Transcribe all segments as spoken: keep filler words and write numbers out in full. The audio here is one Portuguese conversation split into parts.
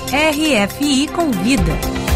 R F I Convida.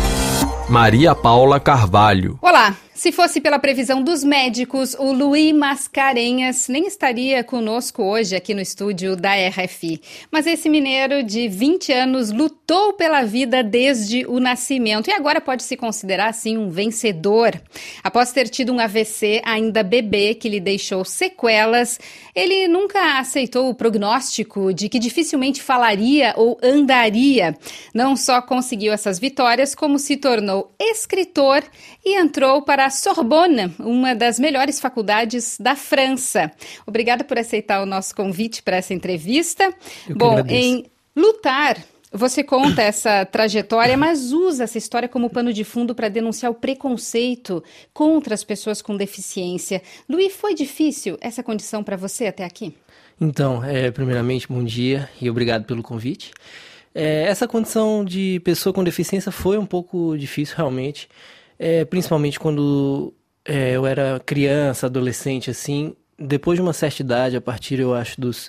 Maria Paula Carvalho. Olá! Se fosse pela previsão dos médicos, o Luiz Mascarenhas nem estaria conosco hoje aqui no estúdio da R F I. Mas esse mineiro de vinte anos lutou pela vida desde o nascimento e agora pode se considerar, assim, um vencedor. Após ter tido um A V C ainda bebê que lhe deixou sequelas, ele nunca aceitou o prognóstico de que dificilmente falaria ou andaria. Não só conseguiu essas vitórias, como se tornou escritor e entrou para a Sorbonne, uma das melhores faculdades da França. Obrigada por aceitar o nosso convite para essa entrevista. Eu Bom, agradeço. Em Lutar, você conta essa trajetória, mas usa essa história como pano de fundo para denunciar o preconceito contra as pessoas com deficiência. Luiz, foi difícil essa condição para você até aqui? Então, é, primeiramente, bom dia e obrigado pelo convite. É, essa condição de pessoa com deficiência foi um pouco difícil, realmente. É, principalmente quando é, eu era criança, adolescente, assim, depois de uma certa idade, a partir, eu acho, dos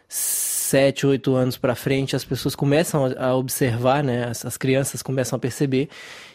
sete, oito anos para frente, as pessoas começam a, a observar, né, as, as crianças começam a perceber,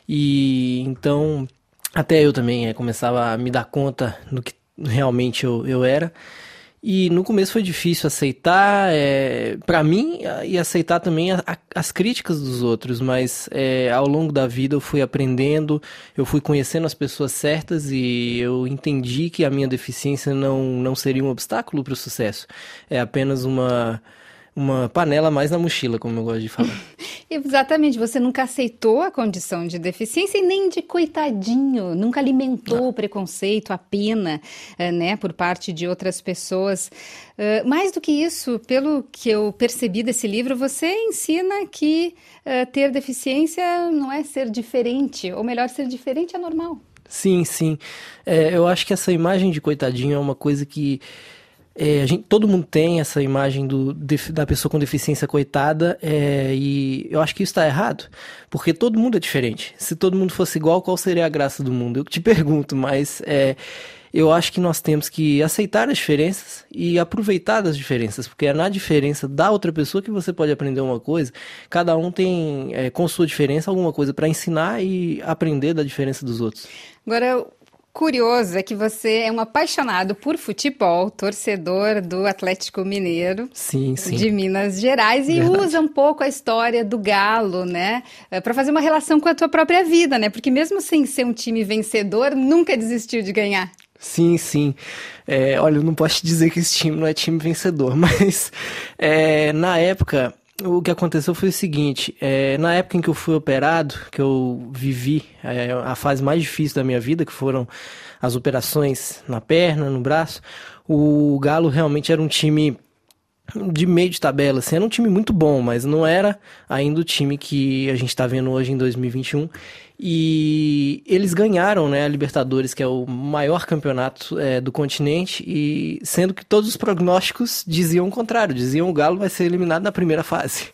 e então, até eu também é, começava a me dar conta do que realmente eu, eu era. E no começo foi difícil aceitar, é, para mim, e aceitar também a, a, as críticas dos outros, mas é, ao longo da vida eu fui aprendendo, eu fui conhecendo as pessoas certas e eu entendi que a minha deficiência não, não seria um obstáculo para o sucesso. É apenas uma, uma panela a mais na mochila, como eu gosto de falar. Exatamente, você nunca aceitou a condição de deficiência e nem de coitadinho, nunca alimentou Não. o preconceito, a pena, né, por parte de outras pessoas. Uh, mais do que isso, pelo que eu percebi desse livro, você ensina que uh, ter deficiência não é ser diferente, ou melhor, ser diferente é normal. Sim, sim. É, eu acho que essa imagem de coitadinho é uma coisa que É, a gente, todo mundo tem essa imagem do, da pessoa com deficiência coitada, é, e eu acho que isso está errado, porque todo mundo é diferente. Se todo mundo fosse igual, qual seria a graça do mundo? Eu te pergunto, mas é, eu acho que nós temos que aceitar as diferenças e aproveitar das diferenças, porque é na diferença da outra pessoa que você pode aprender uma coisa. Cada um tem, é, com sua diferença, alguma coisa para ensinar e aprender da diferença dos outros. Agora, curioso é que você é um apaixonado por futebol, torcedor do Atlético Mineiro, sim, sim. de Minas Gerais, e Verdade. usa um pouco a história do Galo, né, para fazer uma relação com a tua própria vida, né, porque mesmo sem ser um time vencedor, nunca desistiu de ganhar. Sim, sim. É, olha, eu não posso te dizer que esse time não é time vencedor, mas é, na época, o que aconteceu foi o seguinte, é, na época em que eu fui operado, que eu vivi é, a fase mais difícil da minha vida, que foram as operações na perna, no braço, o Galo realmente era um time de meio de tabela, assim, era um time muito bom, mas não era ainda o time que a gente está vendo hoje em dois mil e vinte e um, e eles ganharam, né, a Libertadores, que é o maior campeonato é, do continente, e sendo que todos os prognósticos diziam o contrário, diziam o Galo vai ser eliminado na primeira fase,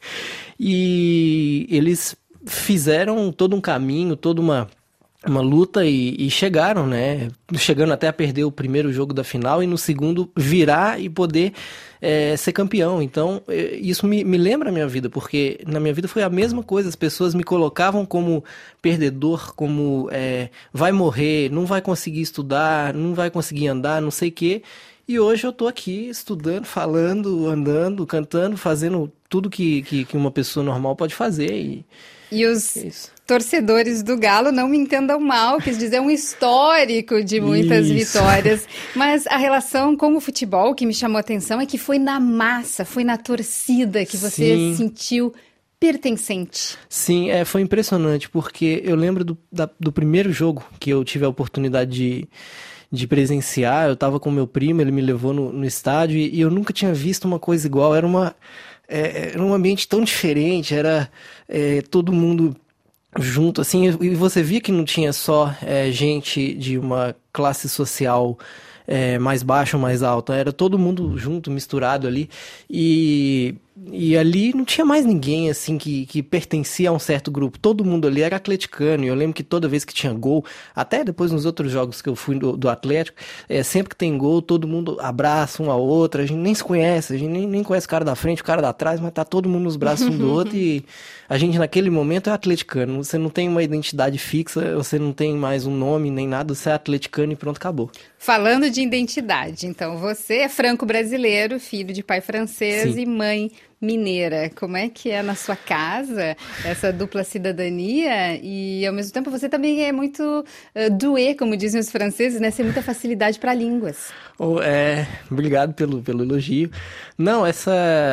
e eles fizeram todo um caminho, toda uma uma luta e, e chegaram, né, chegando até a perder o primeiro jogo da final e no segundo virar e poder é, ser campeão. Então isso me, me lembra a minha vida, porque na minha vida foi a mesma coisa, as pessoas me colocavam como perdedor, como é, vai morrer, não vai conseguir estudar, não vai conseguir andar, não sei o quê. E hoje eu tô aqui estudando, falando, andando, cantando, fazendo tudo que, que, que uma pessoa normal pode fazer. E, e os é isso. Torcedores do Galo, não me entendam mal, quis dizer um histórico de muitas Isso. vitórias. Mas a relação com o futebol que me chamou a atenção é que foi na massa, foi na torcida que você Sim. sentiu pertencente. Sim, é, foi impressionante, porque eu lembro do, da, do primeiro jogo que eu tive a oportunidade de, de presenciar. Eu estava com meu primo, ele me levou no, no estádio e, e eu nunca tinha visto uma coisa igual. Era, uma, é, era um ambiente tão diferente, era é, todo mundo junto, assim, e você via que não tinha só é, gente de uma classe social é, mais baixa ou mais alta, era todo mundo junto, misturado ali, e e ali não tinha mais ninguém, assim, que, que pertencia a um certo grupo. Todo mundo ali era atleticano, e eu lembro que toda vez que tinha gol, até depois nos outros jogos que eu fui do, do Atlético, é, sempre que tem gol, todo mundo abraça um ao outro, a gente nem se conhece, a gente nem, nem conhece o cara da frente, o cara da trás, mas tá todo mundo nos braços um do outro, e a gente naquele momento é atleticano. Você não tem uma identidade fixa, você não tem mais um nome nem nada, você é atleticano e pronto, acabou. Falando de identidade, então, você é franco-brasileiro, filho de pai francês Sim. e mãe mineira. Como é que é na sua casa essa dupla cidadania? E, ao mesmo tempo, você também é muito uh, doué, como dizem os franceses, né? Você tem muita facilidade para línguas. Oh, é, obrigado pelo, pelo elogio. Não, essa...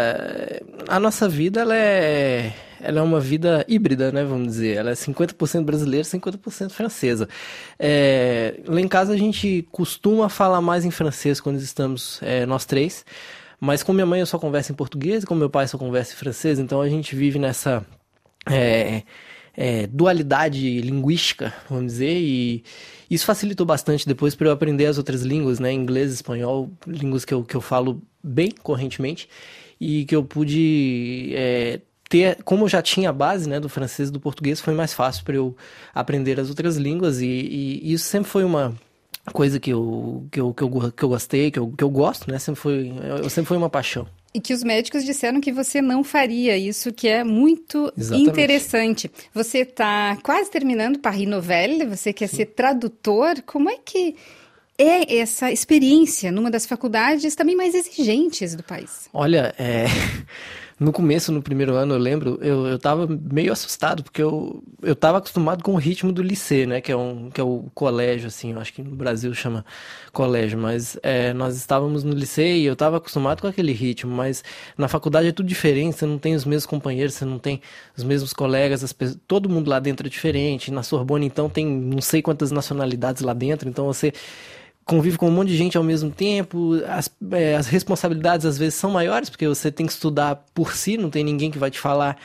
A nossa vida, ela é... Ela é uma vida híbrida, né, vamos dizer. Ela é cinquenta por cento brasileira, cinquenta por cento francesa. É, lá em casa a gente costuma falar mais em francês quando estamos é, nós três, mas com minha mãe eu só converso em português e com meu pai só converso em francês, então a gente vive nessa é, é, dualidade linguística, vamos dizer, e isso facilitou bastante depois para eu aprender as outras línguas, né, inglês, espanhol, línguas que eu, que eu falo bem correntemente e que eu pude... É, ter, como eu já tinha a base, né, do francês e do português, foi mais fácil para eu aprender as outras línguas e, e, e isso sempre foi uma coisa que eu, que eu, que eu, que eu gostei, que eu, que eu gosto, né, sempre foi, eu sempre foi uma paixão. E que os médicos disseram que você não faria isso, que é muito Exatamente. Interessante. Você está quase terminando Paris Nouvelle, você quer Sim. ser tradutor, como é que é essa experiência numa das faculdades também mais exigentes do país? Olha, é... No começo, no primeiro ano, eu lembro, eu, eu tava meio assustado, porque eu, eu tava acostumado com o ritmo do lycée, né, que é, um, que é o colégio, assim, eu acho que no Brasil chama colégio, mas é, nós estávamos no lycée e eu tava acostumado com aquele ritmo, mas na faculdade é tudo diferente, você não tem os mesmos companheiros, você não tem os mesmos colegas, as pessoas, todo mundo lá dentro é diferente, na Sorbonne, então, tem não sei quantas nacionalidades lá dentro, então você... convive com um monte de gente ao mesmo tempo, as, é, as responsabilidades às vezes são maiores, porque você tem que estudar por si, não tem ninguém que vai te falar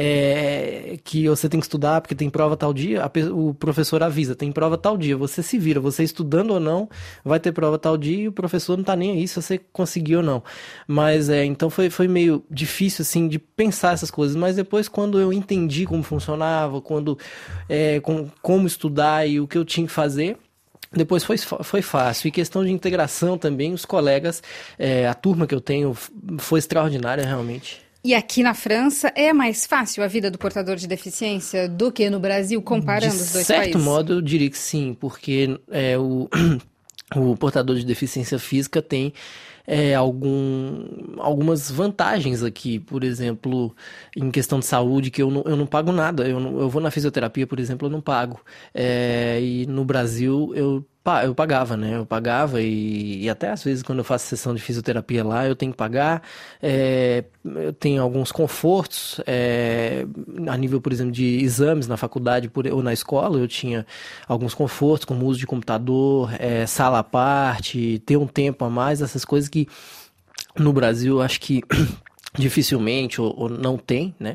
é, que você tem que estudar porque tem prova tal dia, a, o professor avisa, tem prova tal dia, você se vira, você estudando ou não, vai ter prova tal dia e o professor não tá nem aí se você conseguiu ou não. Mas, é, então foi, foi meio difícil, assim, de pensar essas coisas, mas depois quando eu entendi como funcionava, quando, é, com, como estudar e o que eu tinha que fazer, depois foi, foi fácil. E questão de integração também, os colegas, é, a turma que eu tenho foi extraordinária realmente. E aqui na França é mais fácil a vida do portador de deficiência do que no Brasil, comparando de os dois países? De certo modo, eu diria que sim, porque é, o, o portador de deficiência física tem... É, algum, algumas vantagens aqui, por exemplo, em questão de saúde, que eu não, eu não pago nada. Eu, não, eu vou na fisioterapia, por exemplo, eu não pago. É, e no Brasil eu, eu pagava, né? Eu pagava e, e até às vezes quando eu faço sessão de fisioterapia lá, eu tenho que pagar. É, eu tenho alguns confortos, é, a nível, por exemplo, de exames na faculdade por, ou na escola, eu tinha alguns confortos, como uso de computador, é, sala à parte, ter um tempo a mais, essas coisas que no Brasil acho que dificilmente ou, ou não tem, né?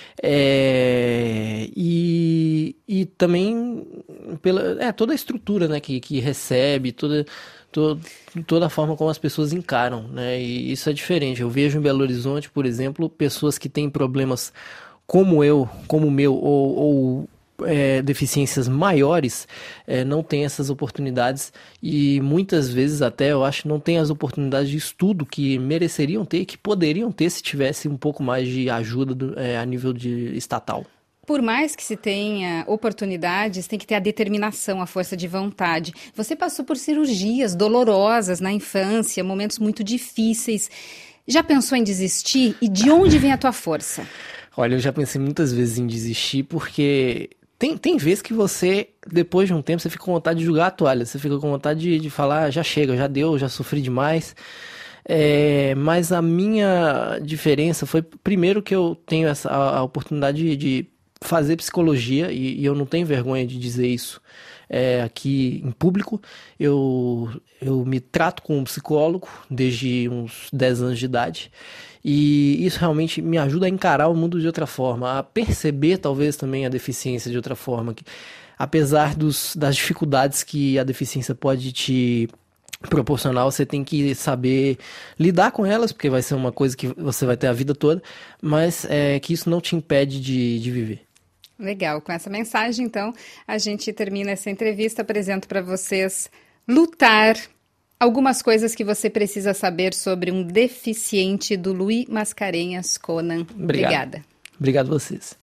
É, e, e também pela, é, toda a estrutura, né, que, que recebe, toda, toda, toda a forma como as pessoas encaram, né? E isso é diferente. Eu vejo em Belo Horizonte, por exemplo, pessoas que têm problemas como eu, como o meu, ou, ou É, deficiências maiores, é, não tem essas oportunidades e muitas vezes até eu acho não tem as oportunidades de estudo que mereceriam ter, que poderiam ter se tivesse um pouco mais de ajuda do, é, a nível de estatal. Por mais que se tenha oportunidades, tem que ter a determinação, a força de vontade. Você passou por cirurgias dolorosas na infância, momentos muito difíceis. Já pensou em desistir? E de onde vem a tua força? Olha, eu já pensei muitas vezes em desistir porque... Tem, tem vezes que você, depois de um tempo, você fica com vontade de jogar a toalha, você fica com vontade de, de falar, já chega, já deu, já sofri demais. É, mas a minha diferença foi, primeiro, que eu tenho essa, a, a oportunidade de, de fazer psicologia, e, e eu não tenho vergonha de dizer isso é, aqui em público. Eu, eu me trato com um psicólogo desde uns dez anos de idade. E isso realmente me ajuda a encarar o mundo de outra forma, a perceber talvez também a deficiência de outra forma. Que, apesar dos, das dificuldades que a deficiência pode te proporcional, você tem que saber lidar com elas, porque vai ser uma coisa que você vai ter a vida toda, mas é, que isso não te impede de, de viver. Legal, com essa mensagem, então, a gente termina essa entrevista, apresento para vocês Lutar, algumas coisas que você precisa saber sobre um deficiente do Luiz Mascarenhas Conan. Obrigado. Obrigada. Obrigado a vocês.